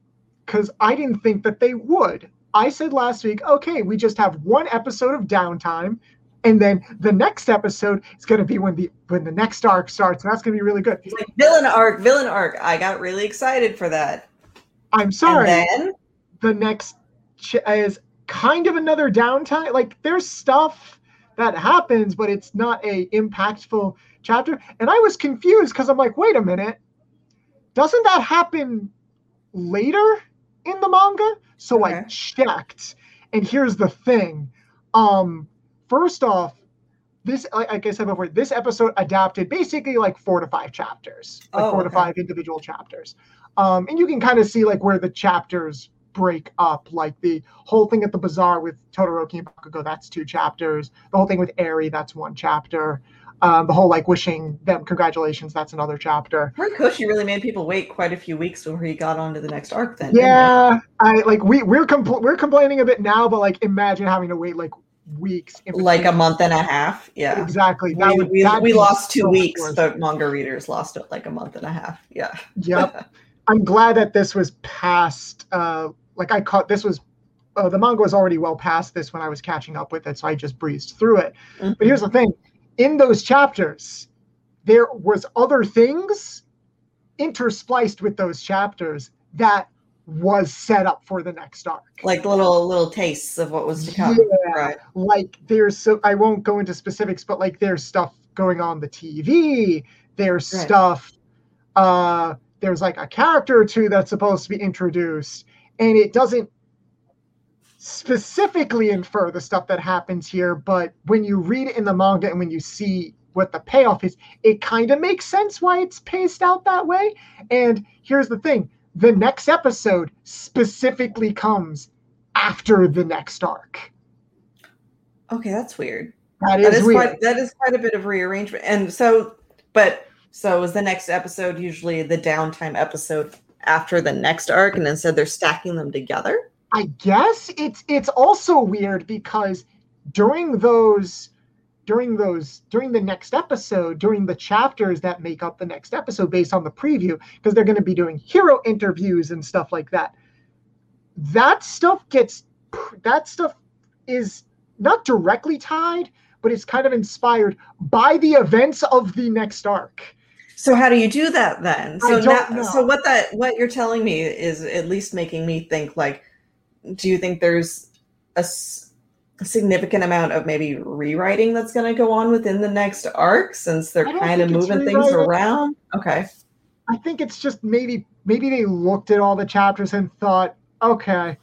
think that they would. I said last week, okay, we just have one episode of downtime, and then the next episode is going to be when the next arc starts, and that's going to be really good. It's like villain arc. I got really excited for that. I'm sorry. And then the next is kind of another downtime. Like there's stuff that happens, but it's not a impactful chapter. And I was confused because I'm like, wait a minute, doesn't that happen later in the manga? So I checked, and here's the thing. First off, this, like I said before, this episode adapted basically like 4 to 5 chapters, like 4 to 5 individual chapters. And you can kind of see like where the chapters break up, like the whole thing at the bazaar with Todoroki and Bakugo, that's 2 chapters. The whole thing with Eri, that's 1 chapter. The whole like wishing them congratulations, that's another chapter. Horikoshi really made people wait quite a few weeks before he got on to the next arc then. Yeah, we're complaining a bit now, but like imagine having to wait like weeks, like a month and a half. Yeah, exactly. We lost 2 weeks. The manga readers lost it like a month and a half. Yeah. Yep. I'm glad that this was past. The manga was already well past this when I was catching up with it, so I just breezed through it. Mm-hmm. But here's the thing: in those chapters, there was other things interspliced with those chapters that was set up for the next arc, like little tastes of what was to come. Yeah, right. Like I won't go into specifics, but like there's stuff going on the TV. There's stuff. There's like a character or 2 that's supposed to be introduced, and it doesn't specifically infer the stuff that happens here, but when you read it in the manga and when you see what the payoff is, it kind of makes sense why it's paced out that way. And here's the thing: the next episode specifically comes after the next arc. Okay, that's weird. That is weird. That is quite a bit of rearrangement. And so is the next episode usually the downtime episode after the next arc, and instead they're stacking them together? I guess it's also weird because during the next episode, during the chapters that make up the next episode based on the preview, because they're going to be doing hero interviews and stuff like that. That stuff is not directly tied, but it's kind of inspired by the events of the next arc. So how do you do that then? So I don't know. So what you're telling me is at least making me think, like, do you think there's a significant amount of maybe rewriting that's going to go on within the next arc, since they're kind of moving things around? Okay. I think it's just maybe they looked at all the chapters and thought, okay,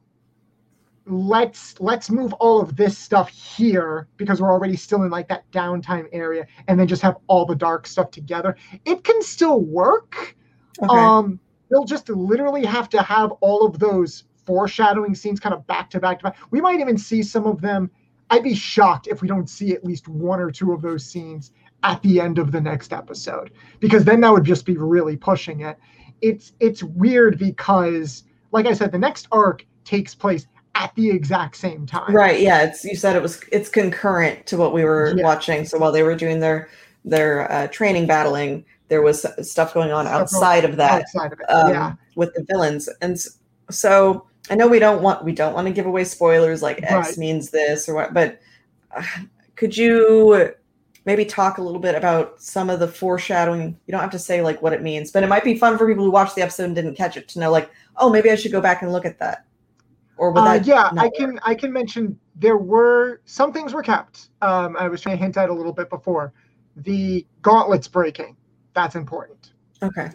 let's move all of this stuff here because we're already still in like that downtime area, and then just have all the dark stuff together. It can still work. Okay. They'll just literally have to have all of those foreshadowing scenes kind of back to back to back. We might even see some of them. I'd be shocked if we don't see at least 1 or 2 of those scenes at the end of the next episode, because then that would just be really pushing it. It's weird because, like I said, the next arc takes place at the exact same time. Right. Yeah. You said it's concurrent to what we were watching. So while they were doing their training battling, there was stuff going on outside of that. With the villains. And so I know we don't want to give away spoilers like X means this or what, but could you maybe talk a little bit about some of the foreshadowing? You don't have to say like what it means, but it might be fun for people who watched the episode and didn't catch it to know, like, oh, maybe I should go back and look at that. Or would that I can mention there were some things were kept. I was trying to hint at a little bit before. The gauntlets breaking, that's important. Okay.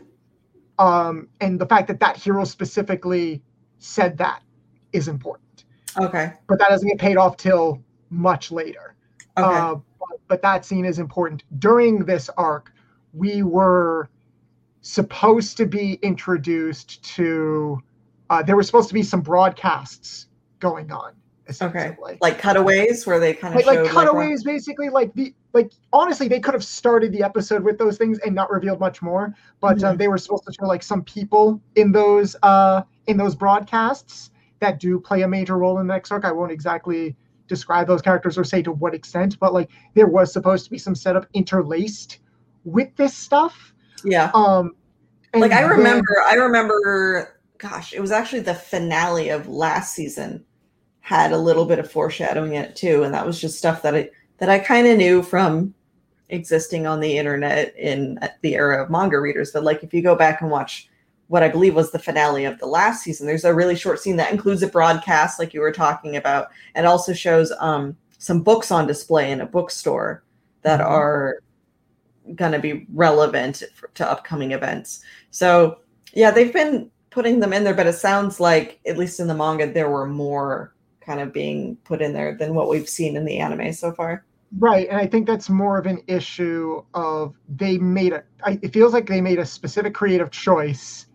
And the fact that hero specifically said that is important. Okay. But that doesn't get paid off till much later. Okay. But that scene is important. During this arc, we were supposed to be introduced to there were supposed to be some broadcasts going on, essentially. Okay. Like cutaways where they kind of showed... Like cutaways, basically. Honestly, they could have started the episode with those things and not revealed much more. But they were supposed to show like some people in those broadcasts that do play a major role in the next arc. I won't exactly describe those characters or say to what extent, but like there was supposed to be some setup interlaced with this stuff. Yeah. Like I remember, gosh, it was actually the finale of last season had a little bit of foreshadowing in it too, and that was just stuff that I kind of knew from existing on the internet in the era of manga readers. But like if you go back and watch what I believe was the finale of the last season, there's a really short scene that includes a broadcast like you were talking about, and also shows some books on display in a bookstore that are going to be relevant to upcoming events. So yeah, they've been putting them in there, but it sounds like, at least in the manga, there were more kind of being put in there than what we've seen in the anime so far. Right, and I think that's more of an issue of it feels like they made a specific creative choice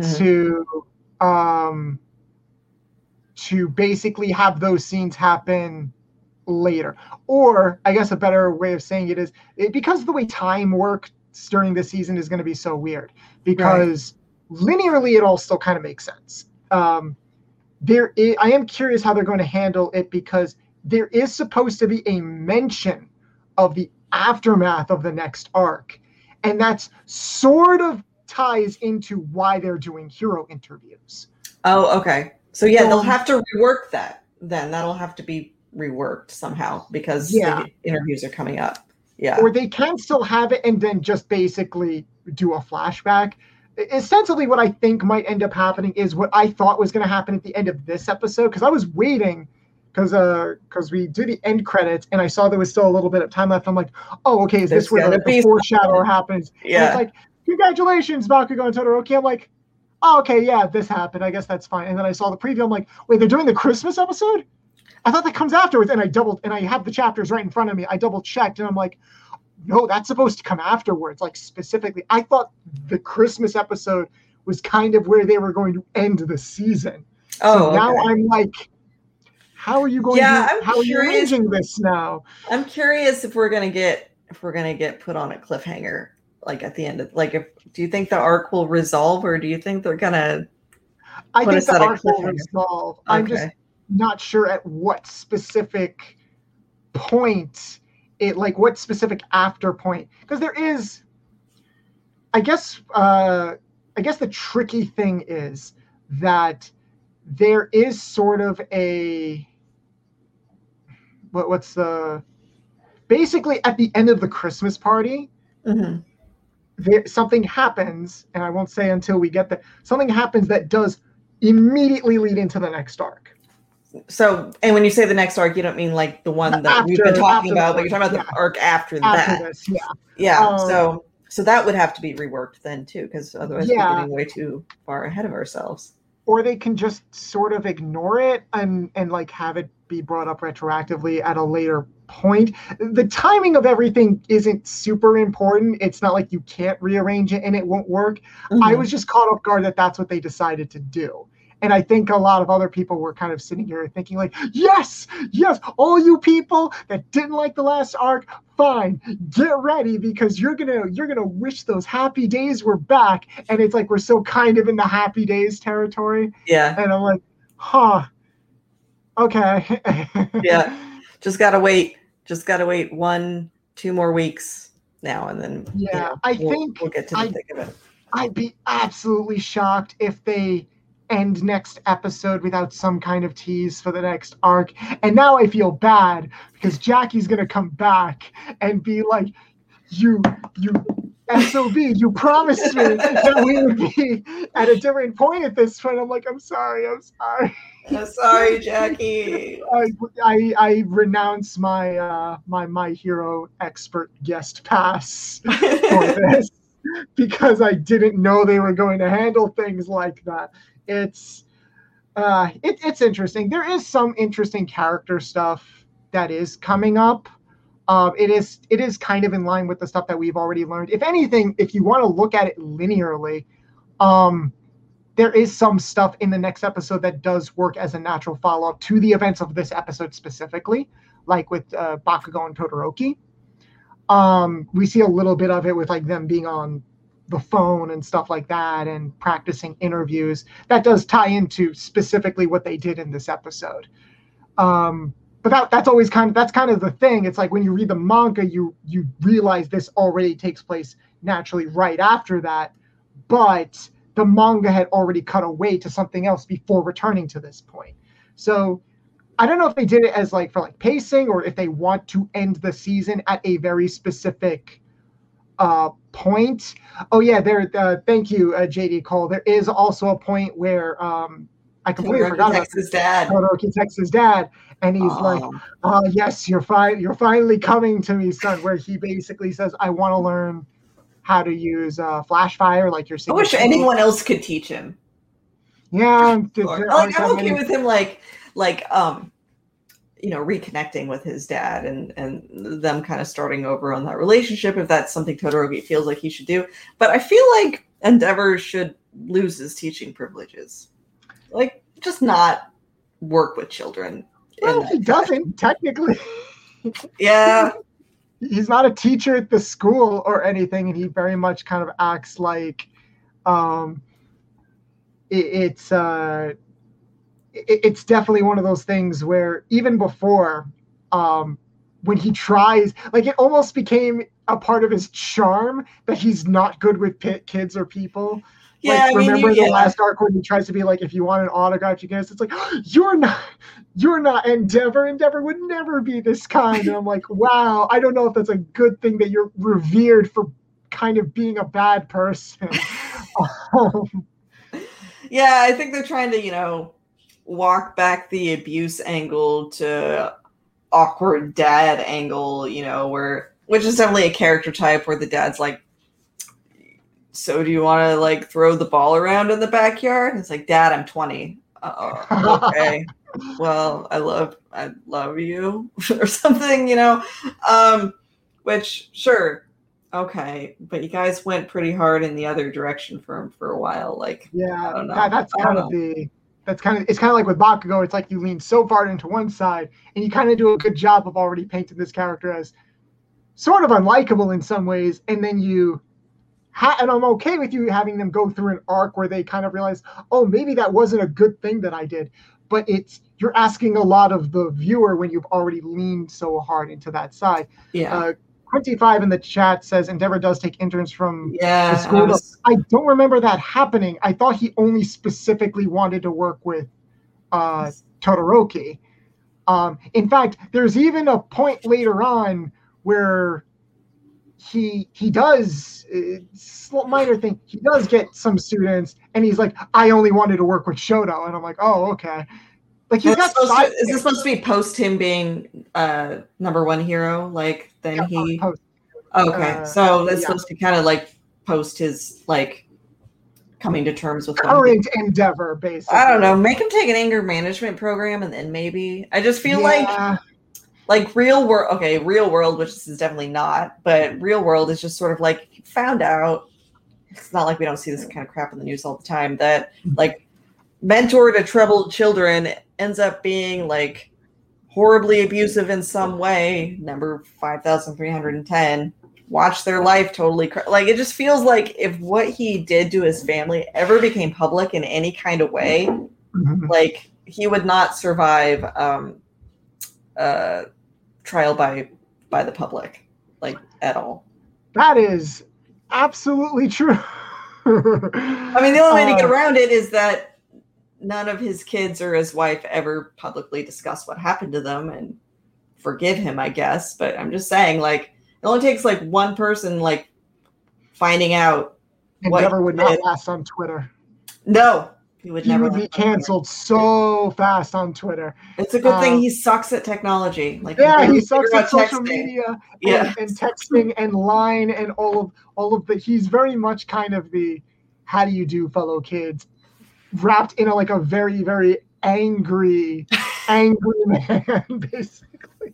to basically have those scenes happen later. Or I guess a better way of saying it is because the way time works during the season is going to be so weird, because linearly it all still kind of makes sense. I am curious how they're going to handle it, because there is supposed to be a mention of the aftermath of the next arc, and that's sort of ties into why they're doing hero interviews. Oh, okay. So yeah, they'll have to rework that then. That'll have to be reworked somehow, because the interviews are coming up. Yeah. Or they can still have it and then just basically do a flashback. Essentially, what I think might end up happening is what I thought was going to happen at the end of this episode, because I was waiting, because we do the end credits and I saw there was still a little bit of time left. I'm like, oh, okay, is this where the foreshadow happens? Yeah. And it's like, congratulations, Bakugo and Todoroki. I'm like, oh, okay, yeah, this happened. I guess that's fine. And then I saw the preview. I'm like, wait, they're doing the Christmas episode? I thought that comes afterwards. And I have the chapters right in front of me. I double checked and I'm like, no, that's supposed to come afterwards. Like, specifically, I thought the Christmas episode was kind of where they were going to end the season. So now I'm like, how are you going how are you arranging this now? I'm curious if we're gonna get put on a cliffhanger, like at the end of, like, do you think the arc will resolve, or do you think they're gonna I think the arc will resolve. I'm just not sure at what specific point what specific after point, because there is, I guess the tricky thing is that there is sort of a basically at the end of the Christmas party, something happens, and I won't say until we get there, something happens that does immediately lead into the next arc. So, and when you say the next arc, you don't mean like the one that we've been talking about, but you're talking about the arc after that. This, so that would have to be reworked then too, because otherwise we're getting way too far ahead of ourselves. Or they can just sort of ignore it and like have it be brought up retroactively at a later point. The timing of everything isn't super important. It's not like you can't rearrange it and it won't work. I was just caught off guard that that's what they decided to do. And I think a lot of other people were kind of sitting here thinking like, yes, all you people that didn't like the last arc, fine, get ready, because you're gonna wish those happy days were back. And it's like we're so kind of in the happy days territory. Yeah. And I'm like, okay. Yeah. Just gotta wait 1-2 more weeks now, and then we'll get to the thick of it. I'd be absolutely shocked if they end next episode without some kind of tease for the next arc. And now I feel bad, because Jackie's gonna come back and be like, you SOB, you promised me that we would be at a different point at this point. I'm like, I'm sorry. I'm sorry, Jackie. I renounce my My Hero expert guest pass for this, because I didn't know they were going to handle things like that. It's interesting. There is some interesting character stuff that is coming up. It is kind of in line with the stuff that we've already learned. If anything, if you want to look at it linearly, there is some stuff in the next episode that does work as a natural follow-up to the events of this episode specifically, like with Bakugo and Todoroki. We see a little bit of it with like them being on the phone and stuff like that and practicing interviews. That does tie into specifically what they did in this episode. But that's always kind of the thing. It's like when you read the manga, you realize this already takes place naturally right after that, but the manga had already cut away to something else before returning to this point. So I don't know if they did it as like for like pacing, or if they want to end the season at a very specific point. Oh yeah, thank you, JD Cole. There is also a point where I I completely forgot about his dad. Todoroki texts his dad, and he's like, "Oh yes, you're finally coming to me, son." Where he basically says, "I want to learn how to use Flashfire, like you're saying." I wish anyone else could teach him. Yeah, I'm okay with him, reconnecting with his dad and them kind of starting over on that relationship if that's something Todoroki feels like he should do. But I feel like Endeavor should lose his teaching privileges. Like, just not work with children. Well, he doesn't, technically. Yeah. He's not a teacher at the school or anything, and he very much kind of acts like it's definitely one of those things where even before, when he tries, like, it almost became a part of his charm that he's not good with kids or people. Yeah, like, remember the last arc when he tries to be like, if you want an autograph, you get it. It's like, you're not Endeavor. Endeavor would never be this kind. And I'm like, wow, I don't know if that's a good thing that you're revered for kind of being a bad person. Yeah, I think they're trying to, walk back the abuse angle to awkward dad angle, which is definitely a character type where the dad's like, so do you want to like throw the ball around in the backyard? And it's like, Dad, I'm 20. Okay. Well, I love you or something, which sure. Okay. But you guys went pretty hard in the other direction for him for a while. Like, yeah, I don't know. It's kind of like with Bakugo. It's like you lean so far into one side and you kind of do a good job of already painting this character as sort of unlikable in some ways. And then and I'm okay with you having them go through an arc where they kind of realize, oh, maybe that wasn't a good thing that I did. But you're asking a lot of the viewer when you've already leaned so hard into that side. Yeah. 25 in the chat says Endeavor does take interns from the school. I don't remember that happening. I thought he only specifically wanted to work with Todoroki. In fact, there's even a point later on where he does, minor thing, he does get some students, and he's like, I only wanted to work with Shoto. And I'm like, oh, okay. Like, is this supposed to be post him being number one hero? Like, then he... Post. Okay, so that's supposed to kind of, like, post his, like, coming to terms with current Endeavor, basically. I don't know. Make him take an anger management program, and then maybe... I just feel like real world, which this is definitely not, but real world is just sort of like, he found out, it's not like we don't see this kind of crap in the news all the time, that, like, mentor to troubled children ends up being like horribly abusive in some way. Number 5,310. Watch their life totally like, it just feels like if what he did to his family ever became public in any kind of way, like, he would not survive trial by the public, like, at all. That is absolutely true. I mean, the only way to get around it is that none of his kids or his wife ever publicly discuss what happened to them and forgive him, I guess. But I'm just saying, like, it only takes like one person, like, finding out. Endeavor would not last on Twitter. No, he would never. He would be canceled so fast on Twitter. It's a good thing he sucks at technology. Like, he sucks at social media and texting and line and all of the. He's very much kind of the how do you do, fellow kids, wrapped in a very, very angry man, basically.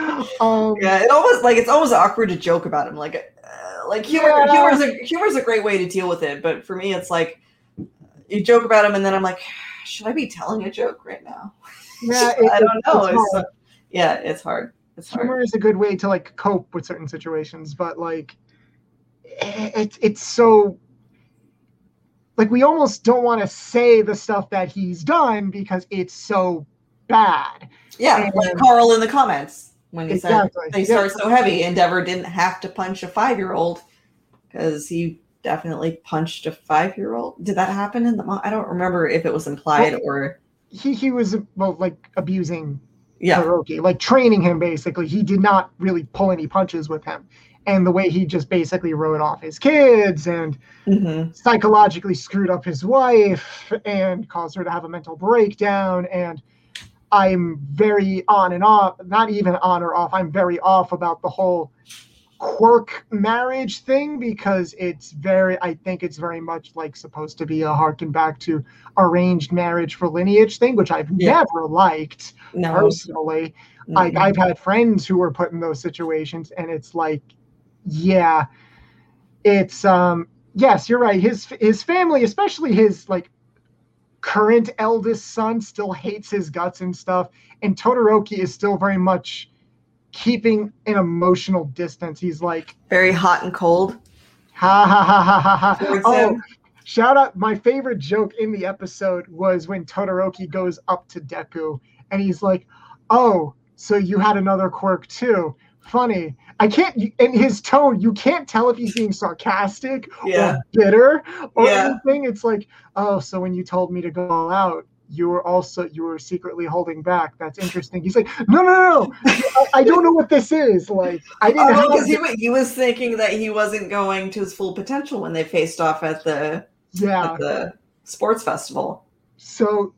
It's almost awkward to joke about him. Humor's a great way to deal with it, but for me, it's like you joke about him, and then I'm like, should I be telling a joke right now? Yeah, I don't know. It's hard. Humor is a good way to like cope with certain situations, but like it's so. Like, we almost don't want to say the stuff that he's done because it's so bad. Yeah, like Carl in the comments when he said they start so heavy. Endeavor didn't have to punch a 5-year-old because he definitely punched a 5-year-old. Did that happen in the? I don't remember if it was implied or he was like abusing Todoroki, like training him basically. He did not really pull any punches with him, and the way he just basically wrote off his kids and psychologically screwed up his wife and caused her to have a mental breakdown. And I'm very on and off, not even on or off. I'm very off about the whole quirk marriage thing because I think it's very much like supposed to be a harken back to arranged marriage for lineage thing, which I've never liked personally. I've had friends who were put in those situations, and it's like, yeah, it's yes, you're right. His family, especially his like current eldest son, still hates his guts and stuff, and Todoroki is still very much keeping an emotional distance. He's like very hot and cold. Ha ha ha ha ha ha. Oh, shout out! My favorite joke in the episode was when Todoroki goes up to Deku, and he's like, "Oh, so you had another quirk too? Funny." I can't, in his tone, you can't tell if he's being sarcastic or bitter or anything. It's like, "Oh, so when you told me to go all out, you were secretly holding back. That's interesting." He's like, no. I don't know what this is. Like, I didn't know. Because he was thinking that he wasn't going to his full potential when they faced off at the sports festival. So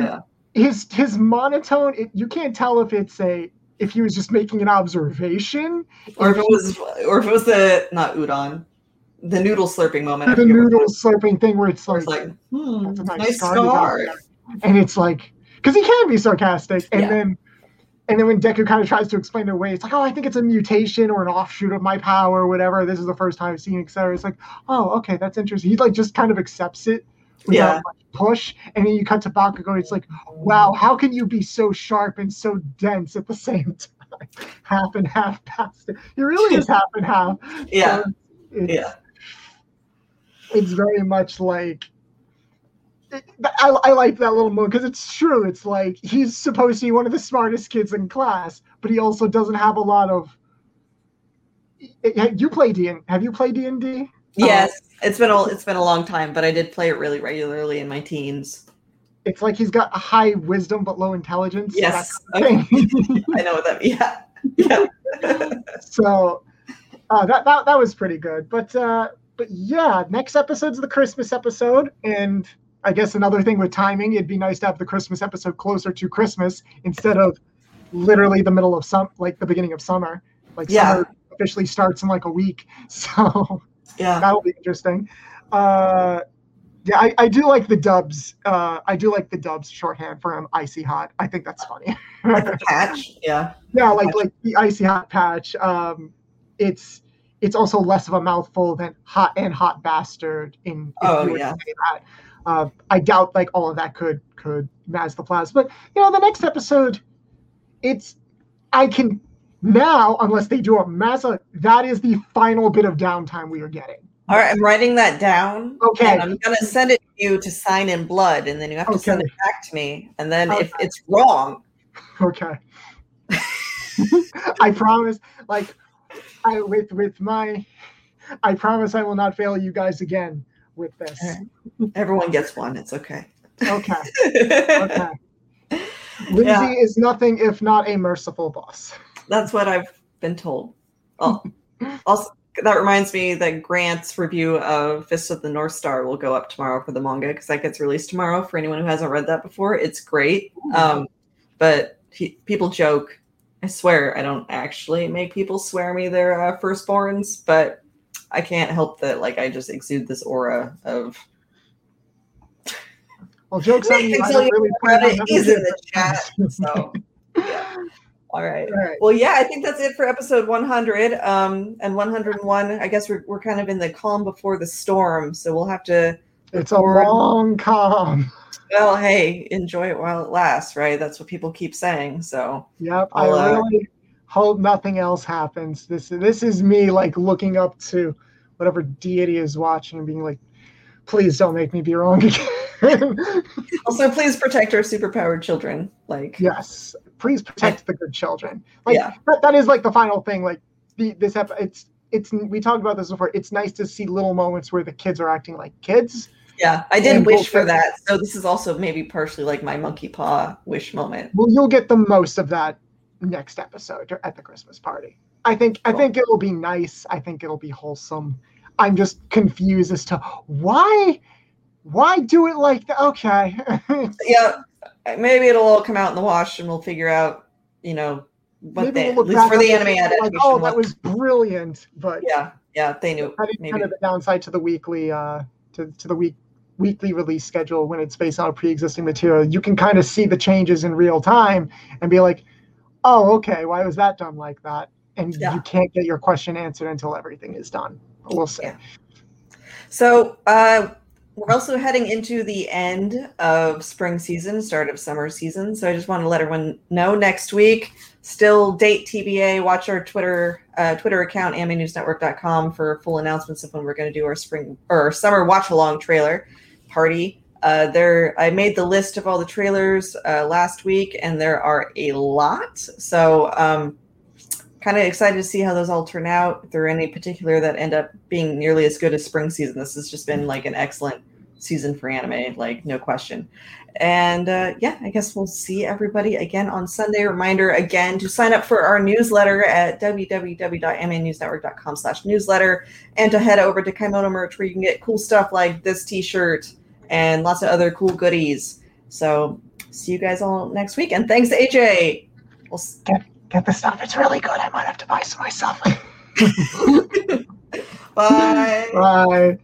his monotone, you can't tell if he was just making an observation, or if it was the not udon, the noodle slurping moment. The noodle slurping thing where it's like that's a nice scar. And it's like, because he can be sarcastic, and then when Deku kind of tries to explain it away, it's like, "Oh, I think it's a mutation or an offshoot of my power or whatever. This is the first time I've seen it, etc." It's like, "Oh, okay, that's interesting." He like just kind of accepts it without much push, and then you cut to Bakugo. It's like, "Wow, how can you be so sharp and so dense at the same time?" Half and half past it. He really is half and half. Yeah, so it's very much like. I like that little moment because it's true. It's like he's supposed to be one of the smartest kids in class, but he also doesn't have a lot of. Have you played D&D? Yes, it's been a long time, but I did play it really regularly in my teens. It's like he's got a high wisdom but low intelligence. Yes, I know what that means. Yeah. So that was pretty good, but yeah, next episode's the Christmas episode, and I guess another thing with timing, it'd be nice to have the Christmas episode closer to Christmas instead of literally the middle of the beginning of summer. Like summer officially starts in like a week, so that'll be interesting. I do like the dubs. I do like the dubs shorthand for him, Icy Hot. I think that's funny. Like a patch, yeah. Yeah, like the Icy Hot patch. It's also less of a mouthful than hot and hot bastard. Say that. I doubt like all of that could Maz the Plasma. But the next episode, I can now, unless they do a Mazza, that is the final bit of downtime we are getting. All right, I'm writing that down. Okay. And I'm gonna send it to you to sign in blood, and then you have to send it back to me. And then if it's wrong. Okay. I promise, I promise I will not fail you guys again with this. Everyone gets one. It's okay. Okay. Lindsay is nothing if not a merciful boss. That's what I've been told. Oh, also, that reminds me that Grant's review of Fist of the North Star will go up tomorrow for the manga because that gets released tomorrow. For anyone who hasn't read that before, it's great. But people joke. I swear I don't actually make people swear me their firstborns, but I can't help that. Like I just exude this aura of. Well, jokes on you. He's in the chat. So, yeah. All right. Well, yeah, I think that's it for episode 100 and 101. I guess we're kind of in the calm before the storm, so we'll have to. It's a long calm. Well, hey, enjoy it while it lasts, right? That's what people keep saying. So. Yep. I really hope nothing else happens. This is me looking up to whatever deity is watching and being like, please don't make me be wrong again. Also, please protect our superpowered children. Yes, please protect the good children. That is the final thing. It's we talked about this before. It's nice to see little moments where the kids are acting like kids. Yeah, I did wish for that. So this is also maybe partially my monkey paw wish moment. Well, you'll get the most of that next episode at the Christmas party. I think it'll be nice. I think it'll be wholesome. I'm just confused as to why do it like that? Okay. Yeah, maybe it'll all come out in the wash, and we'll figure out, what they, at least for the anime adaptation. Like, oh, that was brilliant. But yeah, they knew. That is kind of the downside to the weekly weekly release schedule when it's based on a pre-existing material. You can kind of see the changes in real time and be like, oh, okay, why was that done like that? And you can't get your question answered until everything is done. We'll see. Yeah. So we're also heading into the end of spring season, start of summer season. So I just want to let everyone know next week, still date TBA. Watch our Twitter account, animenewsnetwork.com, for full announcements of when we're going to do our spring or summer watch along trailer party. I made the list of all the trailers last week, and there are a lot. So kind of excited to see how those all turn out. If there are any particular that end up being nearly as good as spring season, this has just been like an excellent season for anime, like no question. And I guess we'll see everybody again on Sunday. Reminder again to sign up for our newsletter at www.animenewsnetwork.com/newsletter, and to head over to Kaimono Merch, where you can get cool stuff like this t-shirt and lots of other cool goodies. So see you guys all next week, and thanks to AJ. We'll Get the stuff. It's really good. I might have to buy some myself. Bye. Bye.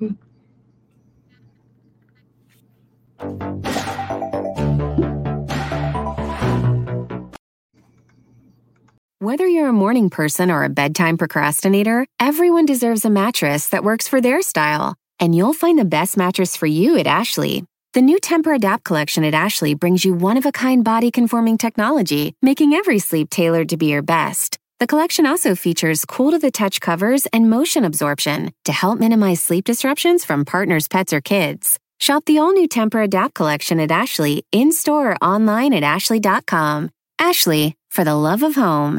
Whether you're a morning person or a bedtime procrastinator, everyone deserves a mattress that works for their style. And you'll find the best mattress for you at Ashley. The new Tempur-Adapt collection at Ashley brings you one-of-a-kind body-conforming technology, making every sleep tailored to be your best. The collection also features cool-to-the-touch covers and motion absorption to help minimize sleep disruptions from partners, pets, or kids. Shop the all-new Tempur-Adapt collection at Ashley, in-store or online at ashley.com. Ashley, for the love of home.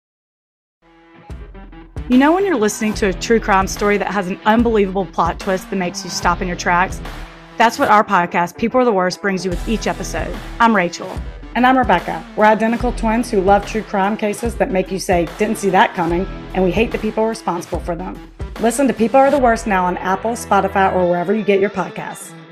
You know when you're listening to a true crime story that has an unbelievable plot twist that makes you stop in your tracks? That's what our podcast, People Are the Worst, brings you with each episode. I'm Rachel. And I'm Rebecca. We're identical twins who love true crime cases that make you say, didn't see that coming, and we hate the people responsible for them. Listen to People Are the Worst now on Apple, Spotify, or wherever you get your podcasts.